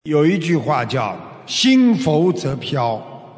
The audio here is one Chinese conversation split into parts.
有一句话叫心浮则飘，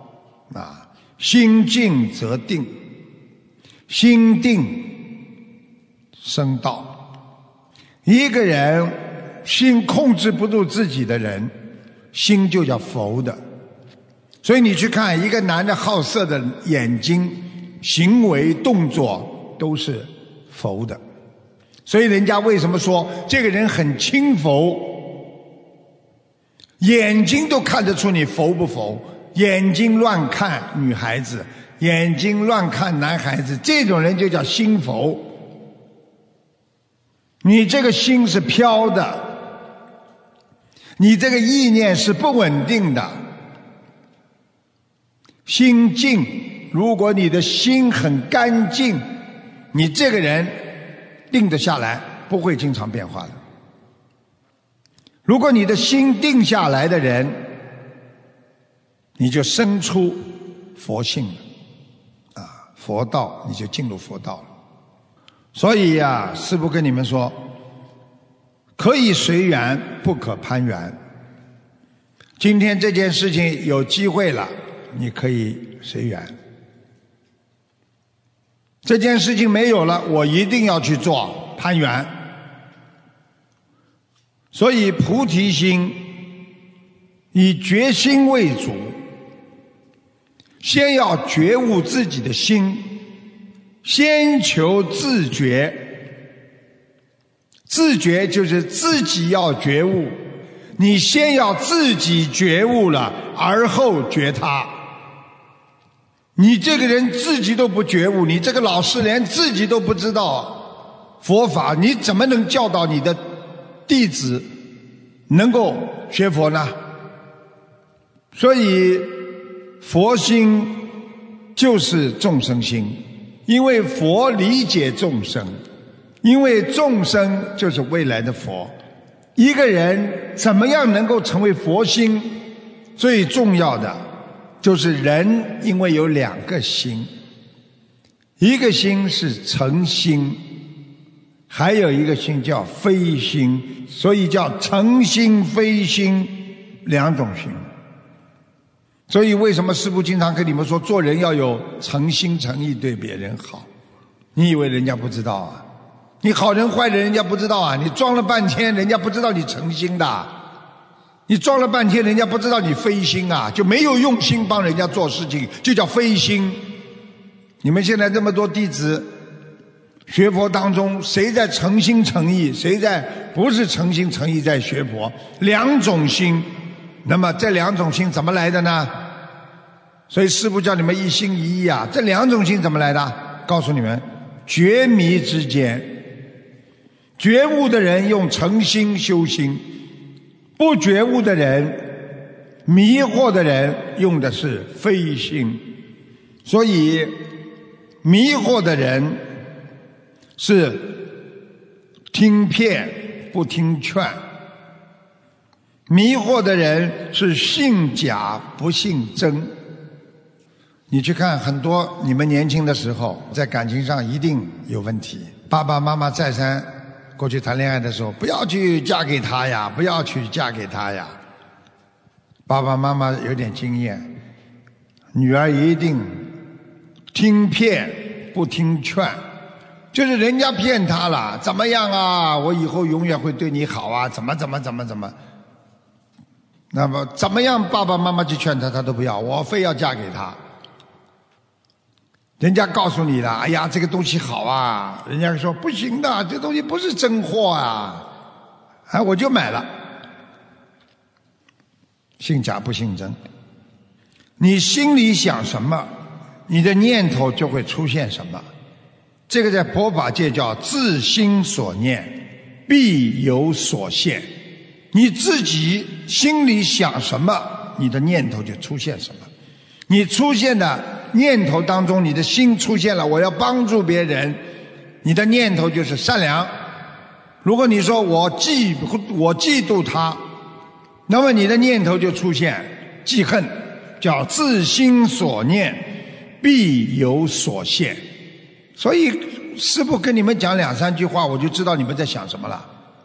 心静则定，心定生道。一个人心控制不住自己的人，心就叫浮的。所以你去看一个男的好色的眼睛、行为动作都是浮的。所以人家为什么说这个人很轻浮？眼睛都看得出你浮不浮。眼睛乱看女孩子，眼睛乱看男孩子，这种人就叫心浮。你这个心是飘的，你这个意念是不稳定的。心静，如果你的心很干净，你这个人定得下来，不会经常变化的。如果你的心定下来的人，你就生出佛性了，佛道，你就进入佛道了。所以师父跟你们说，可以随缘，不可攀缘。今天这件事情有机会了，你可以随缘。这件事情没有了，我一定要去做，攀缘。所以菩提心以决心为主，先要觉悟自己的心，先求自觉。自觉就是自己要觉悟，你先要自己觉悟了，而后觉他。你这个人自己都不觉悟，你这个老师连自己都不知道佛法，你怎么能教导你的弟子能够学佛呢？所以佛心就是众生心，因为佛理解众生，因为众生就是未来的佛。一个人怎么样能够成为佛心，最重要的就是人因为有两个心，一个心是诚心，还有一个心叫非心，所以叫诚心非心，两种心。所以为什么师父经常跟你们说，做人要有诚心诚意对别人好？你以为人家不知道啊？你好人坏人人家不知道啊？你装了半天人家不知道你诚心的，你装了半天人家不知道你非心啊，就没有用心帮人家做事情，就叫非心。你们现在这么多弟子学佛当中，谁在诚心诚意，谁在不是诚心诚意在学佛？两种心。那么这两种心怎么来的呢？所以师父叫你们一心一意啊。这两种心怎么来的？告诉你们，觉迷之间，觉悟的人用诚心修心，不觉悟的人，迷惑的人用的是非心。所以迷惑的人是听骗不听劝，迷惑的人是信假不信真。你去看很多你们年轻的时候在感情上一定有问题，爸爸妈妈再三过去谈恋爱的时候，不要去嫁给他呀，不要去嫁给他呀。爸爸妈妈有点经验，女儿一定听骗不听劝，就是人家骗他了，怎么样啊，我以后永远会对你好啊，怎么那么怎么样爸爸妈妈去劝他，他都不要，我非要嫁给他。人家告诉你了，哎呀这个东西好啊，人家说不行的，这东西不是真货啊，我就买了。信假不信真，你心里想什么，你的念头就会出现什么。这个在佛法界叫自心所念，必有所现。你自己心里想什么，你的念头就出现什么。你出现的念头当中，你的心出现了我要帮助别人，你的念头就是善良。如果你说我嫉妒他，那么你的念头就出现记恨，叫自心所念，必有所现。所以师父跟你们讲两三句话，我就知道你们在想什么了。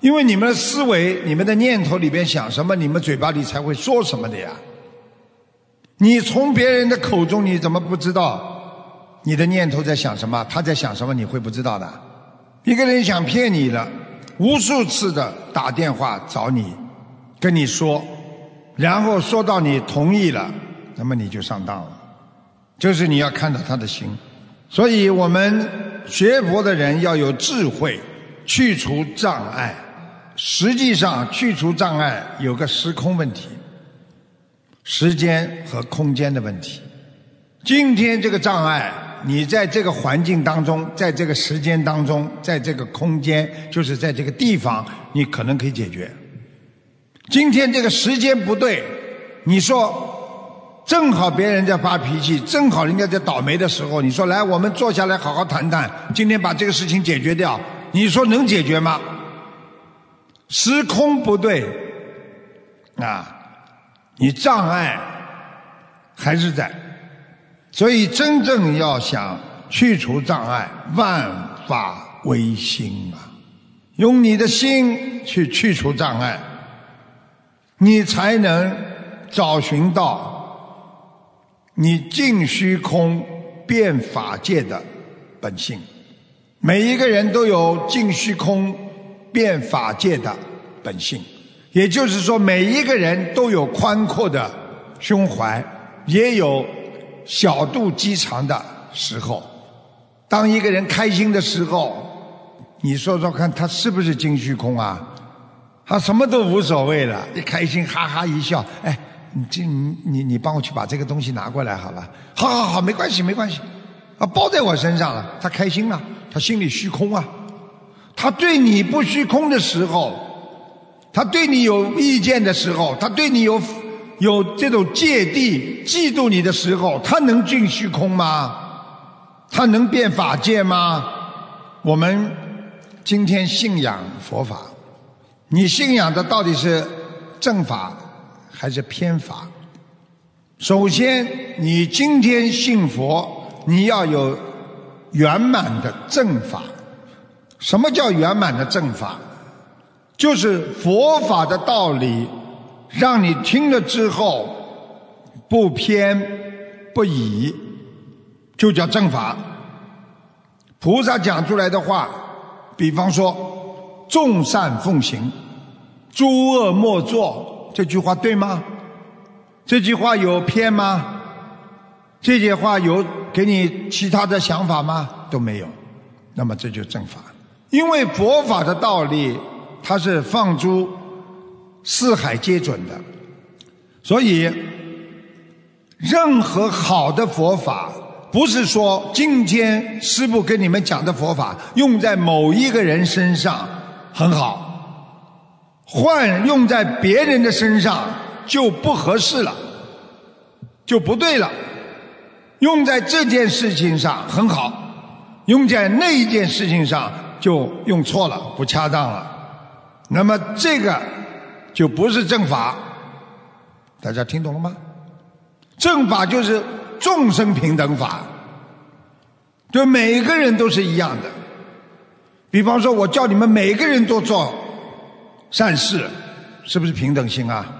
因为你们的思维，你们的念头里边想什么，你们嘴巴里才会说什么的呀。你从别人的口中，你怎么不知道你的念头在想什么，他在想什么，你会不知道的。一个人想骗你了，无数次的打电话找你，跟你说，然后说到你同意了，那么你就上当了。就是你要看到他的心。所以我们学佛的人要有智慧，去除障碍。实际上去除障碍有个时空问题，时间和空间的问题。今天这个障碍，你在这个环境当中，在这个时间当中，在这个空间，就是在这个地方，你可能可以解决。今天这个时间不对，你说正好别人在发脾气，正好人家在倒霉的时候，你说来我们坐下来好好谈谈，今天把这个事情解决掉，你说能解决吗？时空不对啊，你障碍还是在。所以真正要想去除障碍，万法唯心啊，用你的心去除障碍，你才能找寻到你尽虚空变法界的本性。每一个人都有尽虚空变法界的本性，也就是说每一个人都有宽阔的胸怀，也有小肚鸡肠的时候。当一个人开心的时候，你说说看，他是不是尽虚空啊？他什么都无所谓了，一开心哈哈一笑，哎，你帮我去把这个东西拿过来好吧？好，没关系啊，包在我身上了。他开心了，他心里虚空啊。他对你不虚空的时候，他对你有意见的时候，他对你有这种芥蒂嫉妒你的时候，他能尽虚空吗？他能变法界吗？我们今天信仰佛法，你信仰的到底是正法还是偏法？首先你今天信佛，你要有圆满的正法。什么叫圆满的正法？就是佛法的道理让你听了之后不偏不倚，就叫正法。菩萨讲出来的话，比方说众善奉行，诸恶莫作，这句话对吗？这句话有偏吗？这句话有给你其他的想法吗？都没有。那么这就是正法。因为佛法的道理它是放诸四海皆准的，所以任何好的佛法不是说今天师父跟你们讲的佛法用在某一个人身上很好，换用在别人的身上就不合适了，就不对了。用在这件事情上很好，用在那一件事情上就用错了，不恰当了。那么这个就不是正法。大家听懂了吗？正法就是众生平等法，就每个人都是一样的。比方说我叫你们每个人都做善事，是不是平等心啊？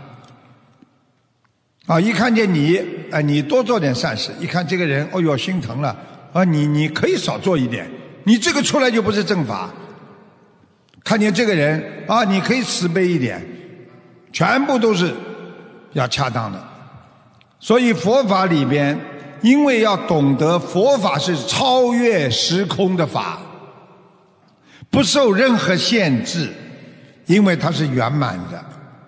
一看见你，你多做点善事，一看这个人，哦哟心疼了，你可以少做一点，你这个出来就不是正法。看见这个人你可以慈悲一点，全部都是要恰当的。所以佛法里边，因为要懂得佛法是超越时空的法，不受任何限制，因为它是圆满的。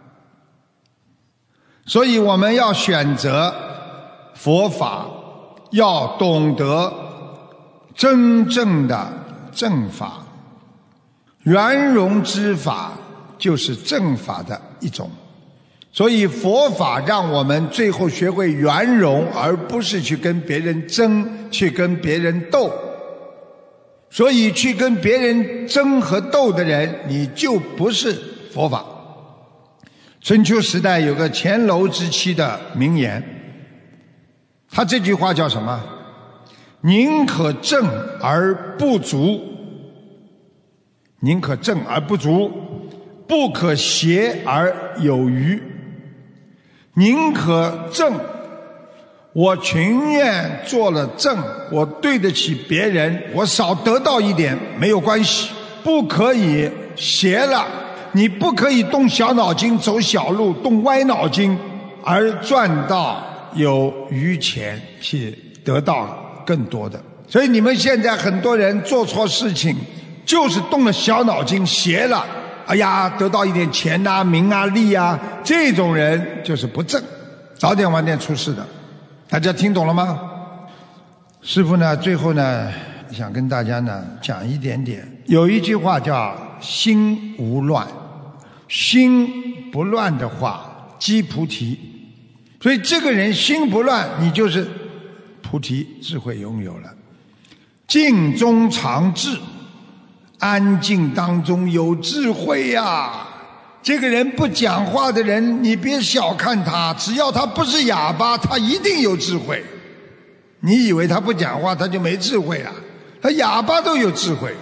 所以我们要选择佛法，要懂得真正的正法。圆融之法就是正法的一种。所以佛法让我们最后学会圆融，而不是去跟别人争，去跟别人斗。所以去跟别人争和斗的人，你就不是佛法。春秋时代有个乾楼之妻的名言，他这句话叫什么？宁可正而不足，宁可正而不足， 不可邪而有余，宁可正。我情愿做了正，我对得起别人，我少得到一点没有关系。不可以邪了，你不可以动小脑筋走小路，动歪脑筋而赚到有余钱去得到更多的。所以你们现在很多人做错事情就是动了小脑筋邪了，哎呀得到一点钱啊名啊利啊，这种人就是不正，早点晚点出事的。大家听懂了吗？师父呢最后呢想跟大家呢讲一点点，有一句话叫心无乱，心不乱的话即菩提。所以这个人心不乱，你就是菩提智慧拥有了。静中常智，安静当中有智慧呀。这个人不讲话的人，你别小看他，只要他不是哑巴，他一定有智慧。你以为他不讲话他就没智慧啊？他哑巴都有智慧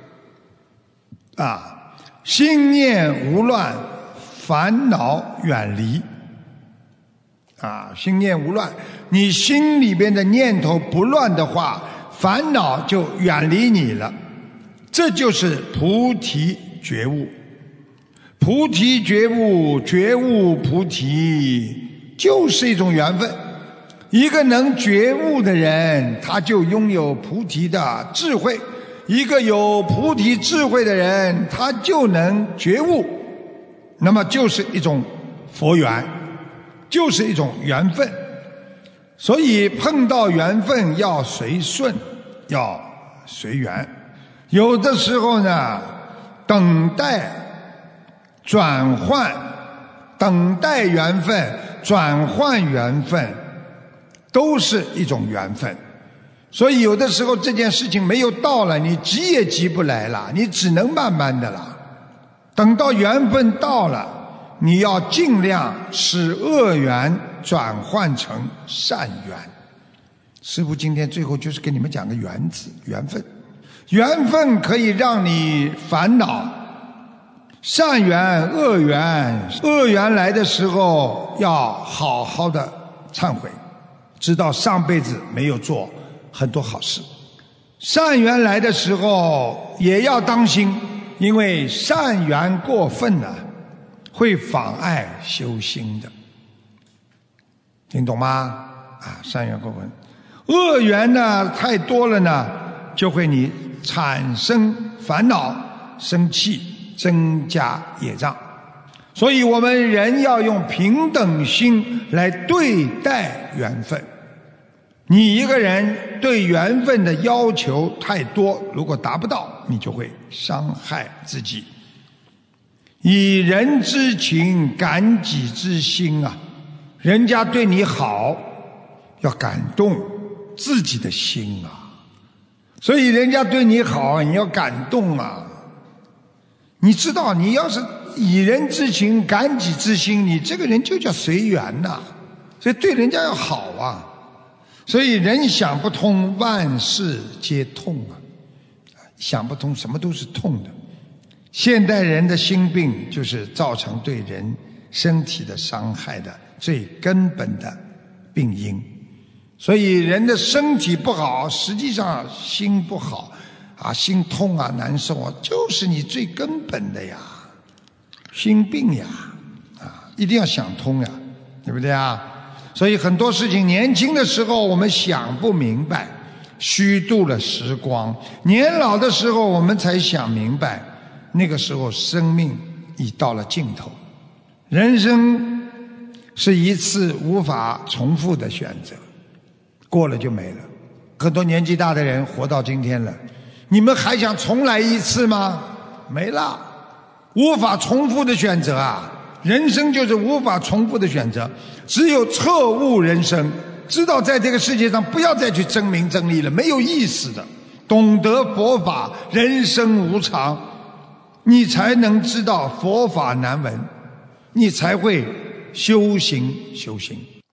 啊！心念无乱，烦恼远离啊！心念无乱，你心里边的念头不乱的话，烦恼就远离你了。这就是菩提觉悟。菩提觉悟，觉悟菩提，就是一种缘分。一个能觉悟的人，他就拥有菩提的智慧；一个有菩提智慧的人，他就能觉悟。那么就是一种佛缘，就是一种缘分。所以碰到缘分要随顺，要随缘。有的时候呢，等待转换，等待缘分，转换缘分，都是一种缘分。所以有的时候这件事情没有到了，你急也急不来了，你只能慢慢的了。等到缘分到了，你要尽量使恶缘转换成善缘。师父今天最后就是给你们讲个缘字，缘分。缘分可以让你烦恼，善缘恶缘，恶缘来的时候要好好的忏悔，知道上辈子没有做很多好事。善缘来的时候也要当心，因为善缘过分了会妨碍修心的，听懂吗？善缘过分，恶缘呢太多了呢，就会你产生烦恼、生气，增加业障。所以我们人要用平等心来对待缘分。你一个人对缘分的要求太多，如果达不到，你就会伤害自己。以人之情感己之心啊，人家对你好，要感动自己的心啊。所以人家对你好，你要感动啊。你知道，你要是以人之情感己之心，你这个人就叫随缘呐。所以对人家要好啊。所以人想不通，万事皆痛啊。想不通，什么都是痛的。现代人的心病就是造成对人身体的伤害的最根本的病因。所以人的身体不好，实际上心不好啊，心痛啊，难受啊，就是你最根本的呀，心病呀，一定要想通呀，对不对啊？所以很多事情年轻的时候我们想不明白，虚度了时光；年老的时候我们才想明白，那个时候生命已到了尽头。人生是一次无法重复的选择，过了就没了。很多年纪大的人活到今天了，你们还想重来一次吗？没了，无法重复的选择啊！人生就是无法重复的选择，只有彻悟人生，知道在这个世界上不要再去争名争利了，没有意思的。懂得佛法，人生无常，你才能知道佛法难闻，你才会修行修行。